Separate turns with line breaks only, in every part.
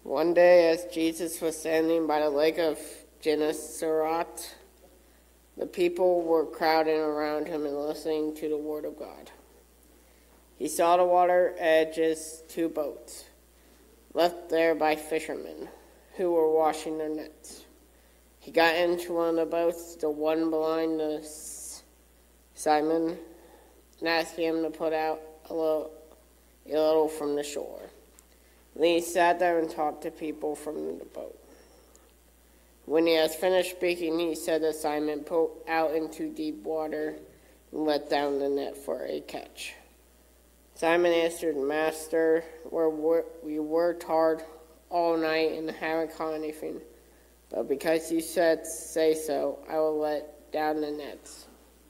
One day, as Jesus was standing by the lake of Gennesaret, the people were crowding around him and listening to the word of God. He saw the water edges 2 boats, left there by fishermen who were washing their nets. He got into one of the boats, the one belonging to Simon, and asked him to put out a little from the shore. Then he sat there and talked to people from the boat. When he has finished speaking, he said to Simon, "Put out into deep water and let down the net for a catch." Simon answered, "Master, we worked hard all night and haven't caught anything. But because you say so, I will let down the nets."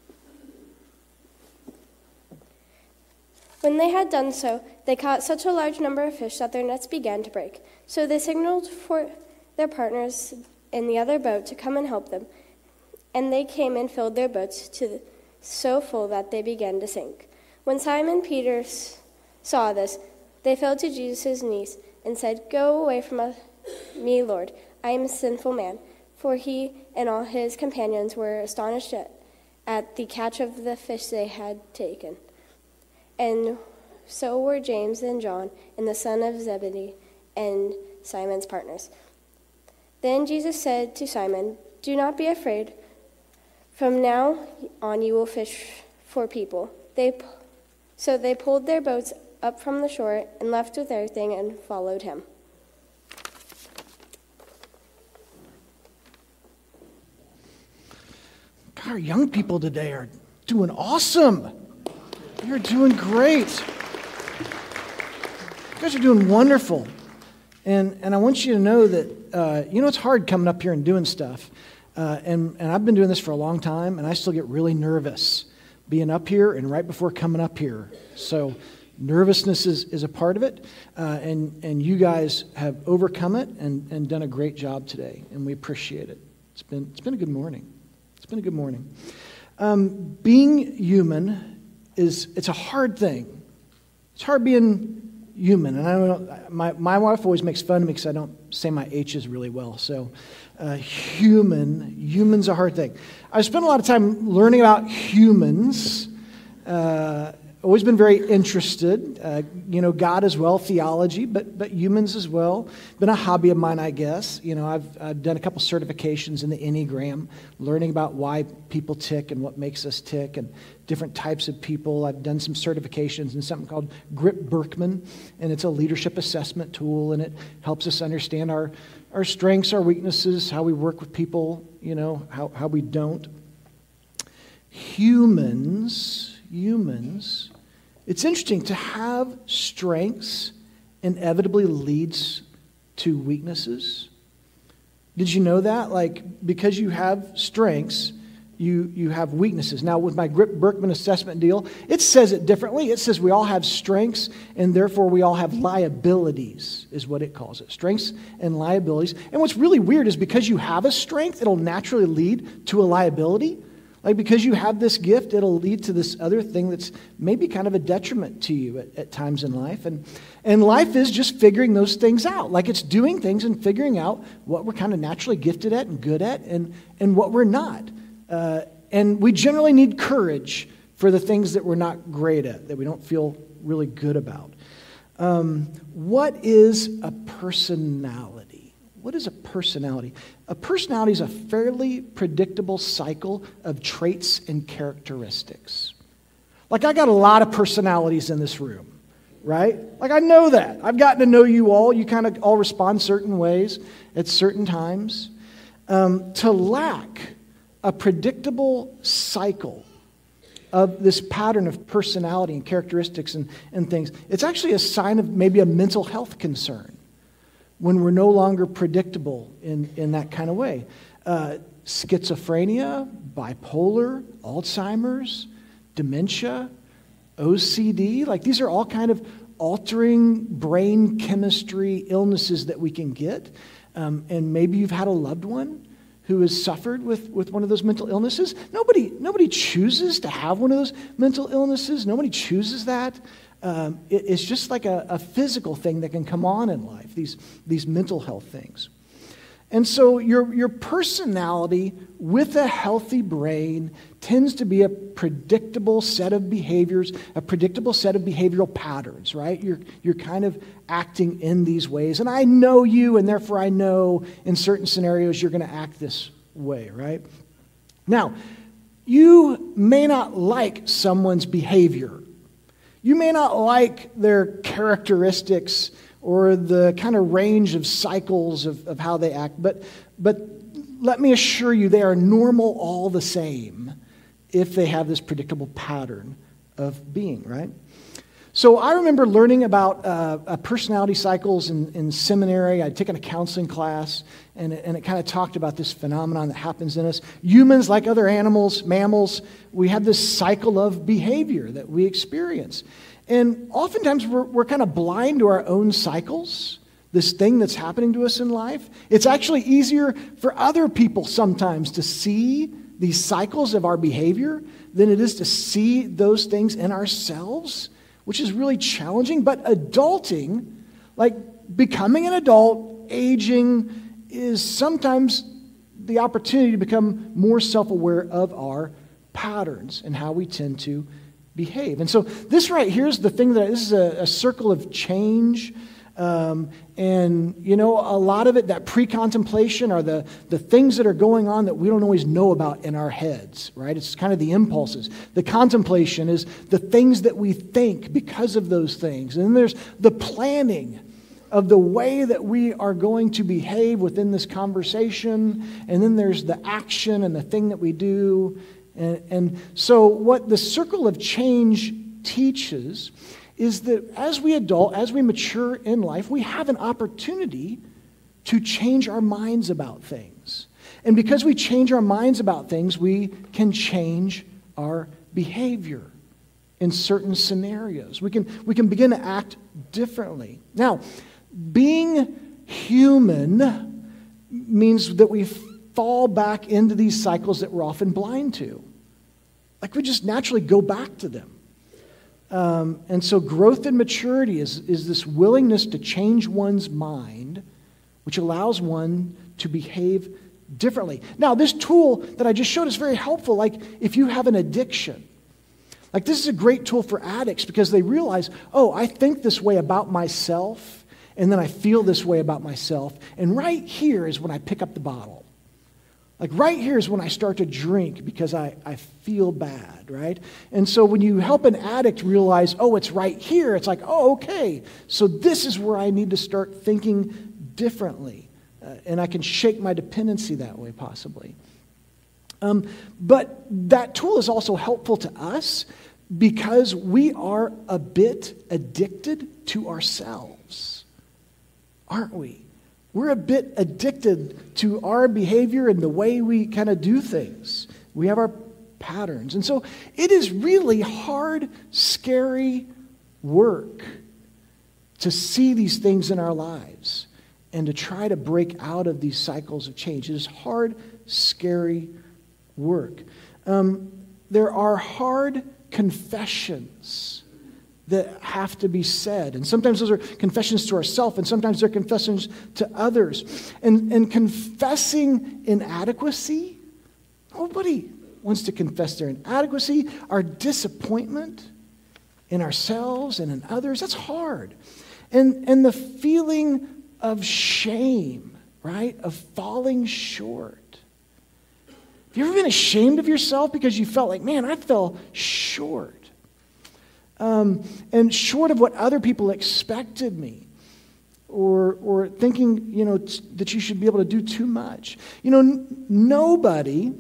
When they had done so, they caught such a large number of fish that their nets began to break. So they signaled for their partners in the other boat to come and help them. And they came and filled their boats so full that they began to sink. When Simon Peter saw this, they fell to Jesus' knees and said, "Go away from me, Lord. I am a sinful man." For he and all his companions were astonished at the catch of the fish they had taken. And so were James and John and the son of Zebedee and Simon's partners. Then Jesus said to Simon, "Do not be afraid. From now on you will fish for people." So they pulled their boats up from the shore and left with everything and followed him.
God, our young people today are doing awesome. You're doing great. You guys are doing wonderful. And I want you to know that, it's hard coming up here and doing stuff. And I've been doing this for a long time, and I still get really nervous being up here and right before coming up here. So nervousness is a part of it. And you guys have overcome it and done a great job today. And we appreciate it. It's been a good morning. It's been a good morning. Being human it's a hard thing. It's hard being human. And I don't know, my wife always makes fun of me because I don't say my H's really well. So human's a hard thing. I spent a lot of time learning about humans. Always been very interested. God as well, theology, but humans as well. Been a hobby of mine, I guess. I've done a couple certifications in the Enneagram, learning about why people tick and what makes us tick and different types of people. I've done some certifications in something called Grip Berkman, and it's a leadership assessment tool, and it helps us understand our strengths, our weaknesses, how we work with people, how we don't. Humans, it's interesting to have strengths inevitably leads to weaknesses. Did you know that? Because you have strengths, you have weaknesses. Now, with my Grip Berkman assessment deal, it says it differently. It says we all have strengths, and therefore we all have liabilities, is what it calls it. Strengths and liabilities. And what's really weird is because you have a strength, it'll naturally lead to a liability. Because you have this gift, it'll lead to this other thing that's maybe kind of a detriment to you at times in life. And life is just figuring those things out. It's doing things and figuring out what we're kind of naturally gifted at and good at and what we're not. And we generally need courage for the things that we're not great at, that we don't feel really good about. What is a personality? What is a personality? A personality is a fairly predictable cycle of traits and characteristics. I got a lot of personalities in this room, right? I know that. I've gotten to know you all. You kind of all respond certain ways at certain times. To lack a predictable cycle of this pattern of personality and characteristics and things, it's actually a sign of maybe a mental health concern. When we're no longer predictable in that kind of way. Schizophrenia, bipolar, Alzheimer's, dementia, OCD, these are all kind of altering brain chemistry illnesses that we can get. And maybe you've had a loved one who has suffered with one of those mental illnesses. Nobody chooses to have one of those mental illnesses. Nobody chooses that. It's just like a physical thing that can come on in life, these mental health things. And so your personality with a healthy brain tends to be a predictable set of behaviors, a predictable set of behavioral patterns, right? You're kind of acting in these ways. And I know you, and therefore I know in certain scenarios you're going to act this way, right? Now, you may not like someone's behavior. You may not like their characteristics or the kind of range of cycles of how they act, but let me assure you they are normal all the same if they have this predictable pattern of being, right? So I remember learning about personality cycles in seminary. I'd taken a counseling class, and it kind of talked about this phenomenon that happens in us. Humans, like other animals, mammals, we have this cycle of behavior that we experience. And oftentimes we're kind of blind to our own cycles, this thing that's happening to us in life. It's actually easier for other people sometimes to see these cycles of our behavior than it is to see those things in ourselves, which is really challenging. But adulting, like becoming an adult, aging, is sometimes the opportunity to become more self-aware of our patterns and how we tend to behave. And so this right here is the thing this is a circle of change. And, you know, a lot of it, that pre-contemplation are the things that are going on that we don't always know about in our heads, right? It's kind of the impulses. The contemplation is the things that we think because of those things. And then there's the planning of the way that we are going to behave within this conversation. And then there's the action and the thing that we do. And so what the circle of change teaches is that as we adult, as we mature in life, we have an opportunity to change our minds about things. And because we change our minds about things, we can change our behavior in certain scenarios. We can begin to act differently. Now, being human means that we fall back into these cycles that we're often blind to. Like we just naturally go back to them. And so growth and maturity is this willingness to change one's mind, which allows one to behave differently. Now, this tool that I just showed is very helpful. Like if you have an addiction, like this is a great tool for addicts because they realize, oh, I think this way about myself, and then I feel this way about myself. And right here is when I pick up the bottle. Like right here is when I start to drink because I feel bad, right? And so when you help an addict realize, oh, it's right here, it's like, oh, okay, so this is where I need to start thinking differently. And I can shake my dependency that way possibly. But that tool is also helpful to us because we are a bit addicted to ourselves, aren't we? We're a bit addicted to our behavior and the way we kind of do things. We have our patterns. And so it is really hard, scary work to see these things in our lives and to try to break out of these cycles of change. It is hard, scary work. There are hard confessions that have to be said. And sometimes those are confessions to ourselves, and sometimes they're confessions to others. And confessing inadequacy, nobody wants to confess their inadequacy, our disappointment in ourselves and in others. That's hard. And the feeling of shame, right, of falling short. Have you ever been ashamed of yourself because you felt like, man, I fell short? And short of what other people expected me, or thinking, that you should be able to do too much. Nobody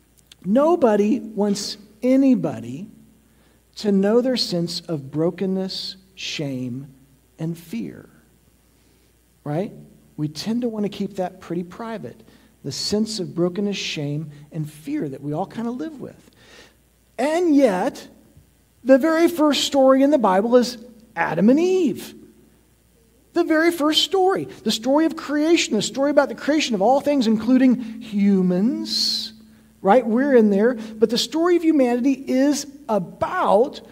wants anybody to know their sense of brokenness, shame, and fear, right? We tend to want to keep that pretty private, the sense of brokenness, shame, and fear that we all kind of live with. And yet, the very first story in the Bible is Adam and Eve. The very first story. The story of creation. The story about the creation of all things, including humans. Right? We're in there. But the story of humanity is about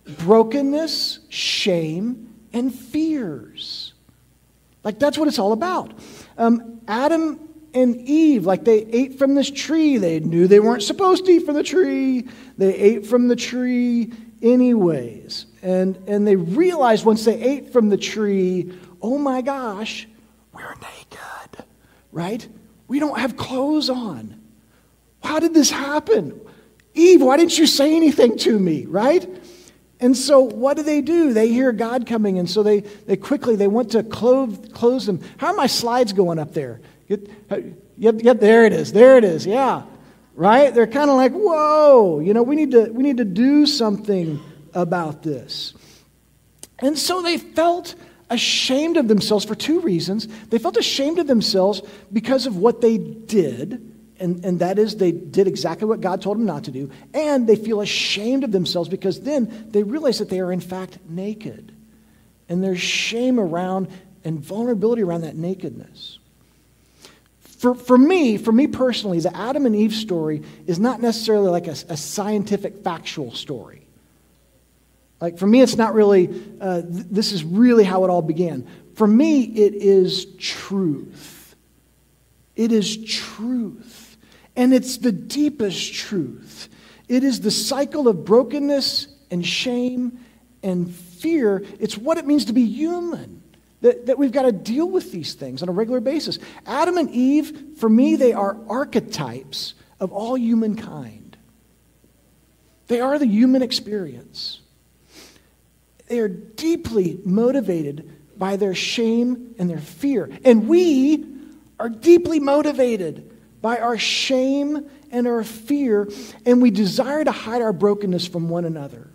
brokenness, shame, and fears. Like, that's what it's all about. Adam and Eve, like, they ate from this tree. They knew they weren't supposed to eat from the tree. They ate from the tree anyways. And they realized once they ate from the tree, oh my gosh, we're naked, right? We don't have clothes on. How did this happen? Eve, why didn't you say anything to me, right? And so what do? They hear God coming, and so they quickly want to clothe them. How are my slides going up there? Yep, there it is, yeah. Right? They're kind of like, whoa, we need to do something about this. And so they felt ashamed of themselves for two reasons. They felt ashamed of themselves because of what they did, and that is they did exactly what God told them not to do, and they feel ashamed of themselves because then they realize that they are in fact naked. And there's shame around and vulnerability around that nakedness. For me personally, the Adam and Eve story is not necessarily like a scientific factual story. Like, for me, it's not really, this is really how it all began. For me, it is truth. It is truth. And it's the deepest truth. It is the cycle of brokenness and shame and fear. It's what it means to be human. That we've got to deal with these things on a regular basis. Adam and Eve, for me, they are archetypes of all humankind. They are the human experience. They are deeply motivated by their shame and their fear. And we are deeply motivated by our shame and our fear, and we desire to hide our brokenness from one another.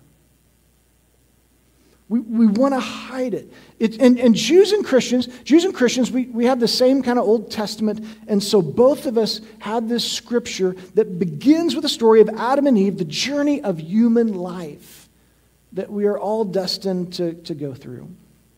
We want to hide it. And Jews and Christians, we have the same kind of Old Testament, and so both of us have this scripture that begins with the story of Adam and Eve, the journey of human life that we are all destined to go through.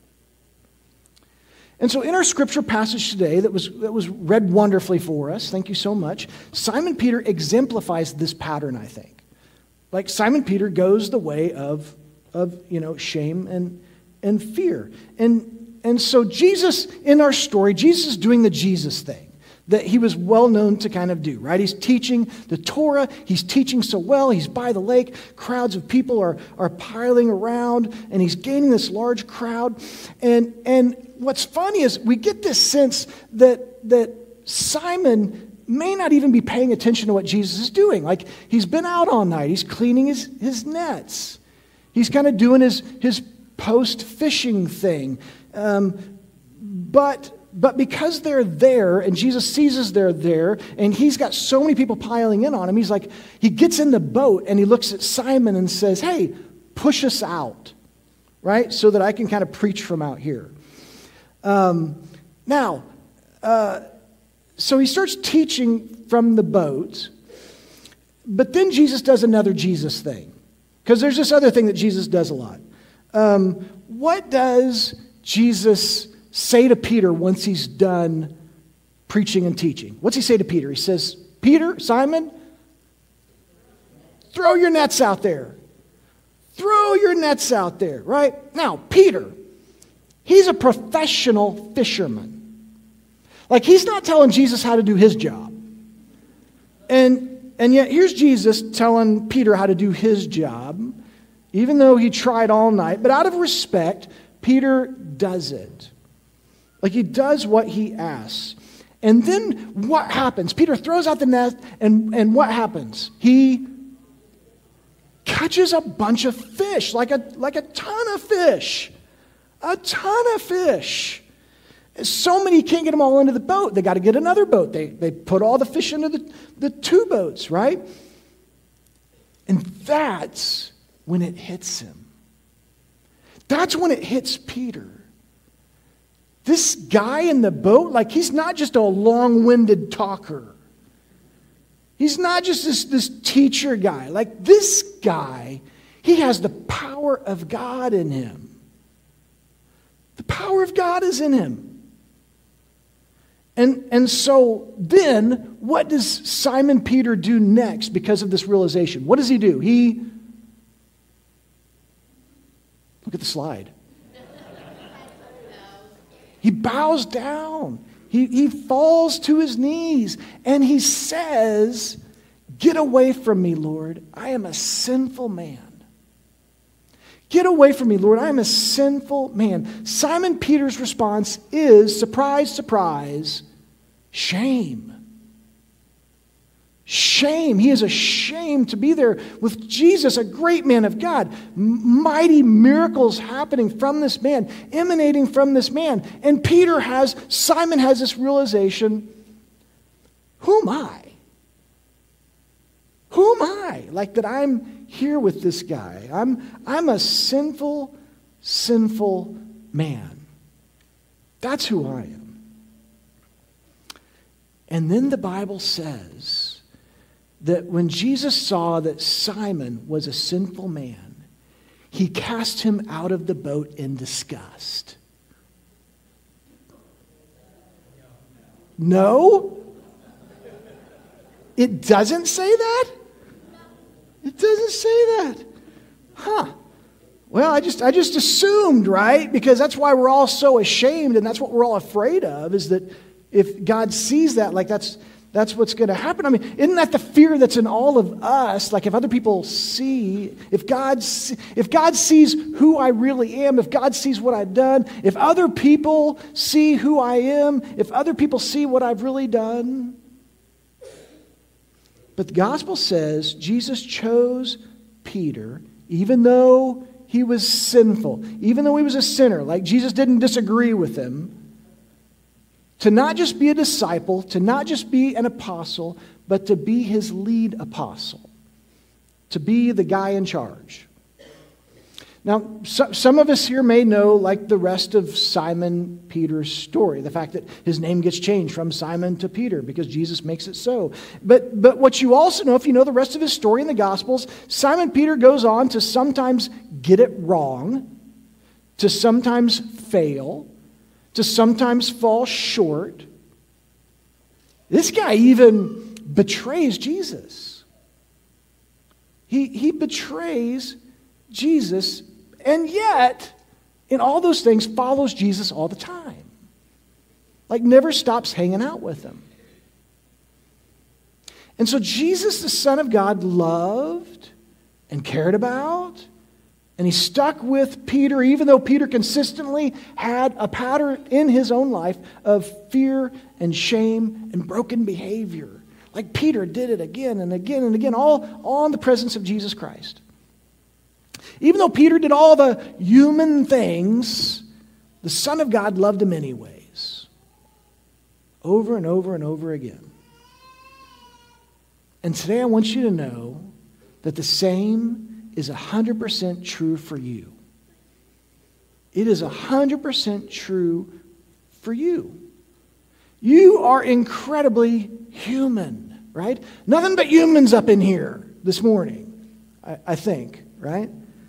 And so in our scripture passage today that was read wonderfully for us, thank you so much, Simon Peter exemplifies this pattern, I think. Like, Simon Peter goes the way of shame and fear. And so Jesus, in our story, Jesus is doing the Jesus thing that he was well known to kind of do, right? He's teaching the Torah. He's teaching so well. He's by the lake. Crowds of people are piling around, and he's gaining this large crowd. And what's funny is we get this sense that Simon may not even be paying attention to what Jesus is doing. Like, he's been out all night. He's cleaning his nets. He's kind of doing his post-fishing thing. But because they're there, and Jesus sees they're there, and he's got so many people piling in on him, he gets in the boat, and he looks at Simon and says, hey, push us out, right? So that I can kind of preach from out here. So he starts teaching from the boat, but then Jesus does another Jesus thing. Because there's this other thing that Jesus does a lot. What does Jesus say to Peter once he's done preaching and teaching? What's he say to Peter? He says, Peter, Simon, throw your nets out there. Throw your nets out there, right? Now, Peter, he's a professional fisherman. Like, he's not telling Jesus how to do his job. And yet, here's Jesus telling Peter how to do his job, even though he tried all night. But out of respect, Peter does it. Like, he does what he asks. And then what happens? Peter throws out the net, and what happens? He catches a bunch of fish, like a ton of fish. A ton of fish. So many, can't get them all into the boat. They got to get another boat. They put all the fish into the two boats, right? And that's when it hits him. That's when it hits Peter. This guy in the boat, like, he's not just a long-winded talker. He's not just this teacher guy. Like, this guy, he has the power of God in him. The power of God is in him. And so then, what does Simon Peter do next because of this realization? What does he do? He Look at the slide. He bows down. He falls to his knees and he says, "Get away from me, Lord. I am a sinful man." Get away from me, Lord. I am a sinful man. Simon Peter's response is, surprise, surprise, shame. Shame. He is ashamed to be there with Jesus, a great man of God. Mighty miracles happening from this man, emanating from this man. And Simon has this realization, who am I? Who am I? Like that I'm here with this guy. I'm a sinful, sinful man. That's who I am. And then the Bible says that when Jesus saw that Simon was a sinful man, he cast him out of the boat in disgust. No? It doesn't say that? It doesn't say that. Huh. Well, I just assumed, right? Because that's why we're all so ashamed, and that's what we're all afraid of, is that if God sees that, like that's what's going to happen. I mean, isn't that the fear that's in all of us? Like if other people see, if God sees who I really am, if God sees what I've done, if other people see who I am, if other people see what I've really done. But the gospel says Jesus chose Peter, even though he was sinful, even though he was a sinner, like Jesus didn't disagree with him, to not just be a disciple, to not just be an apostle, but to be his lead apostle, to be the guy in charge. Now, some of us here may know, like the rest of Simon Peter's story, the fact that his name gets changed from Simon to Peter because Jesus makes it so. But what you also know, if you know the rest of his story in the Gospels, Simon Peter goes on to sometimes get it wrong, to sometimes fail, to sometimes fall short. This guy even betrays Jesus. He betrays Jesus, and yet, in all those things, follows Jesus all the time. Like never stops hanging out with him. And so Jesus, the Son of God, loved and cared about, and he stuck with Peter, even though Peter consistently had a pattern in his own life of fear and shame and broken behavior. Like Peter did it again and again and again, all in the presence of Jesus Christ. Even though Peter did all the human things, the Son of God loved him anyways. Over and over and over again. And today I want you to know that the same is 100% true for you. It is 100% true for you. You are incredibly human, right? Nothing but humans up in here this morning, I think, right?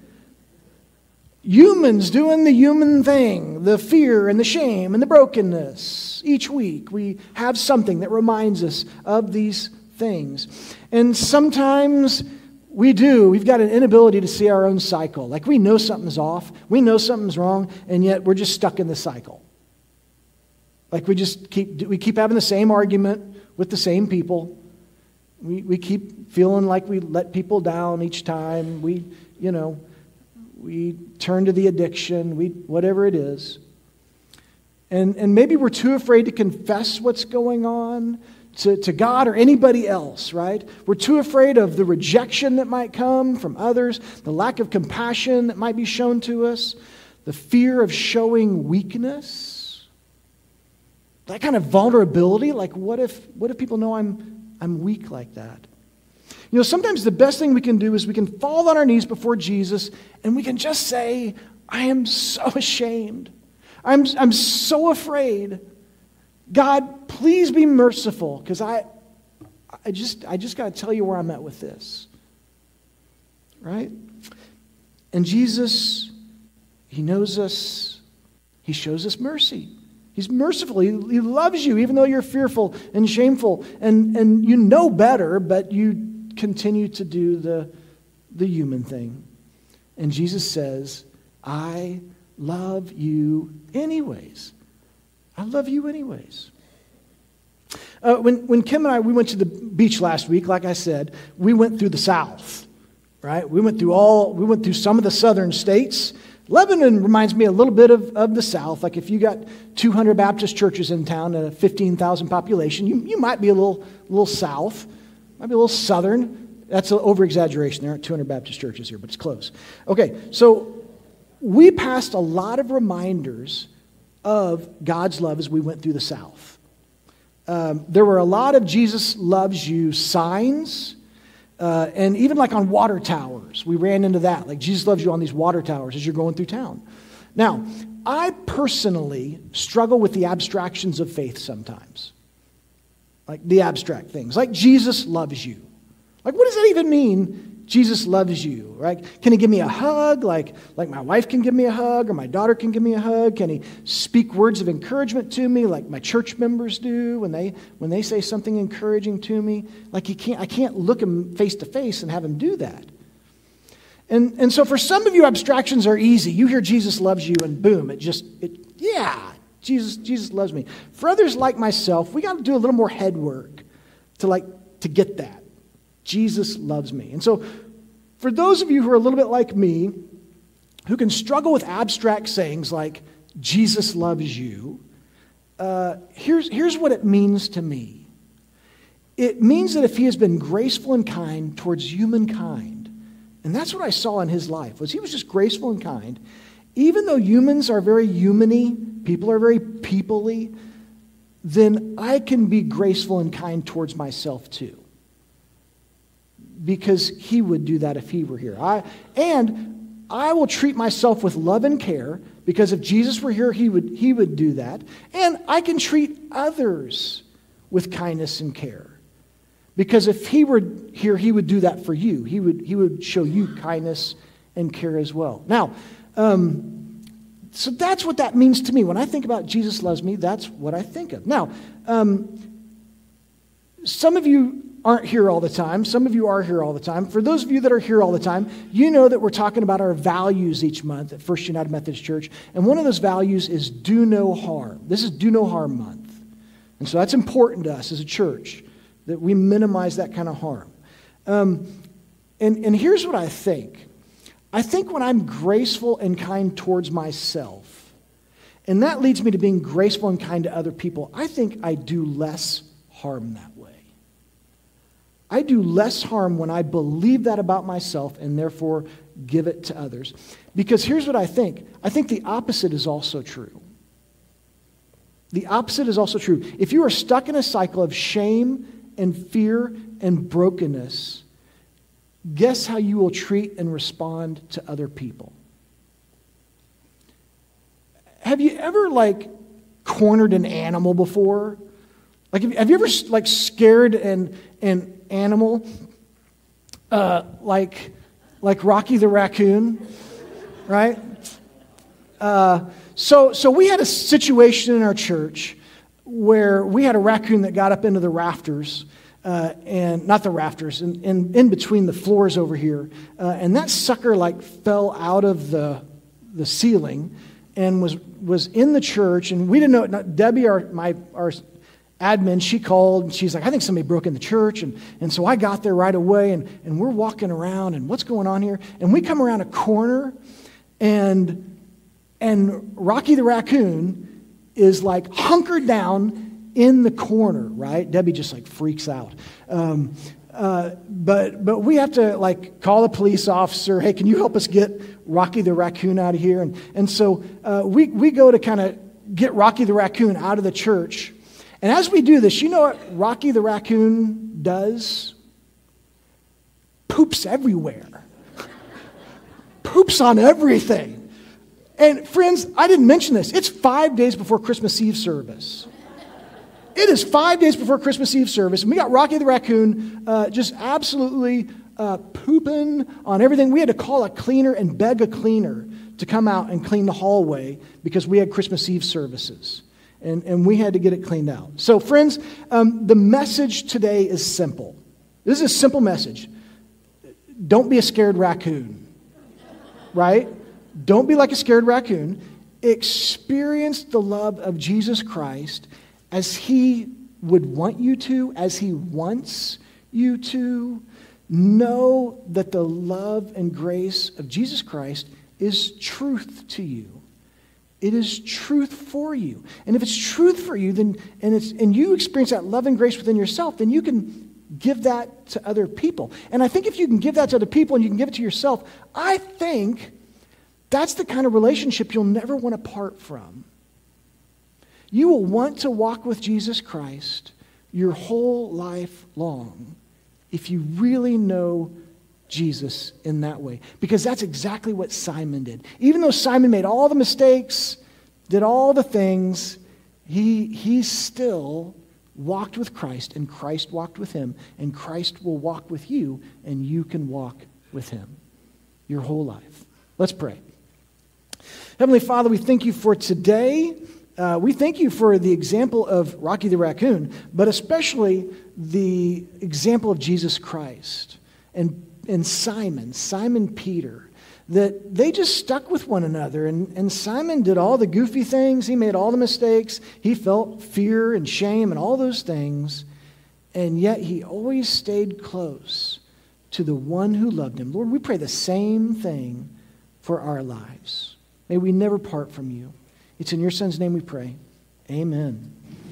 Humans doing the human thing, the fear and the shame and the brokenness. Each week we have something that reminds us of these things. And sometimes we've got an inability to see our own cycle. Like we know something's off, we know something's wrong, and yet we're just stuck in the cycle. Like we keep having the same argument with the same people. We keep feeling like we let people down each time. We turn to the addiction, whatever it is. And maybe we're too afraid to confess what's going on to God or anybody else, right? We're too afraid of the rejection that might come from others, the lack of compassion that might be shown to us, the fear of showing weakness, that kind of vulnerability. Like what if people know I'm weak like that? You know, sometimes the best thing we can do is we can fall on our knees before Jesus and we can just say, I am so ashamed. I'm so afraid. God, please be merciful, because I just got to tell you where I'm at with this. Right? And Jesus, he knows us. He shows us mercy. He's merciful. He loves you, even though you're fearful and shameful. And you know better, but you continue to do the human thing. And Jesus says, I love you anyways. I love you anyways. When Kim and we went to the beach last week, like I said, we went through the South, right? We went through some of the southern states. Lebanon reminds me a little bit of the South. Like if you got 200 Baptist churches in town and a 15,000 population, you might be a little south, might be a little southern. That's an over-exaggeration. There aren't 200 Baptist churches here, but it's close. Okay, so we passed a lot of reminders of God's love as we went through the South. There were a lot of Jesus loves you signs, and even like on water towers, we ran into that. Like Jesus loves you on these water towers as you're going through town. Now, I personally struggle with the abstractions of faith sometimes. Like the abstract things, like Jesus loves you. Like what does that even mean? Jesus loves you, right? Can he give me a hug like my wife can give me a hug or my daughter can give me a hug? Can he speak words of encouragement to me like my church members do when they say something encouraging to me? Like I can't look him face to face and have him do that. And so for some of you, abstractions are easy. You hear Jesus loves you and boom, Jesus loves me. For others like myself, we got to do a little more head work to get that. Jesus loves me. And so for those of you who are a little bit like me, who can struggle with abstract sayings like Jesus loves you, here's what it means to me. It means that if he has been graceful and kind towards humankind, and that's what I saw in his life, was he was just graceful and kind, even though humans are very human-y, people are very people-y, then I can be graceful and kind towards myself too. Because he would do that if he were here. I will treat myself with love and care, because if Jesus were here, he would do that. And I can treat others with kindness and care. Because if he were here, he would do that for you. He would show you kindness and care as well. Now, so that's what that means to me. When I think about Jesus loves me, that's what I think of. Now, some of you aren't here all the time. Some of you are here all the time. For those of you that are here all the time, you know that we're talking about our values each month at First United Methodist Church. And one of those values is do no harm. This is Do No Harm Month. And so that's important to us as a church, that we minimize that kind of harm. And here's what I think. I think when I'm graceful and kind towards myself, and that leads me to being graceful and kind to other people, I think I do less harm that way. I do less harm when I believe that about myself and therefore give it to others. Because here's what I think. I think the opposite is also true. The opposite is also true. If you are stuck in a cycle of shame and fear and brokenness, guess how you will treat and respond to other people? Have you ever cornered an animal before? Have you ever scared an animal like Rocky the raccoon, right? So we had a situation in our church where we had a raccoon that got up into the rafters, and not the rafters, in between the floors over here, and that sucker fell out of the ceiling and was in the church, and we didn't know it. Debbie, our admin, she called, and she's like, I think somebody broke in the church. And so I got there right away, and we're walking around, and what's going on here? And we come around a corner, and Rocky the raccoon is hunkered down in the corner, right? Debbie just freaks out. But we have to call a police officer. Hey, can you help us get Rocky the raccoon out of here? And so we go to kind of get Rocky the raccoon out of the church. And as we do this, you know what Rocky the raccoon does? Poops everywhere. Poops on everything. And friends, I didn't mention this. It's 5 days before Christmas Eve service. It is 5 days before Christmas Eve service, and we got Rocky the raccoon just absolutely pooping on everything. We had to call a cleaner and beg a cleaner to come out and clean the hallway because we had Christmas Eve services. And we had to get it cleaned out. So friends, the message today is simple. This is a simple message. Don't be a scared raccoon, right? Don't be like a scared raccoon. Experience the love of Jesus Christ as he would want you to, as he wants you to. Know that the love and grace of Jesus Christ is truth to you. It is truth for you. And if it's truth for you, then and you experience that love and grace within yourself, then you can give that to other people. And I think if you can give that to other people and you can give it to yourself, I think that's the kind of relationship you'll never want to part from. You will want to walk with Jesus Christ your whole life long if you really know Jesus in that way. Because that's exactly what Simon did. Even though Simon made all the mistakes, did all the things, he still walked with Christ, and Christ walked with him, and Christ will walk with you, and you can walk with him your whole life. Let's pray. Heavenly Father, we thank you for today. We thank you for the example of Rocky the Raccoon, but especially the example of Jesus Christ and Simon Peter, that they just stuck with one another. And Simon did all the goofy things. He made all the mistakes. He felt fear and shame and all those things. And yet he always stayed close to the one who loved him. Lord, we pray the same thing for our lives. May we never part from you. It's in your Son's name we pray. Amen.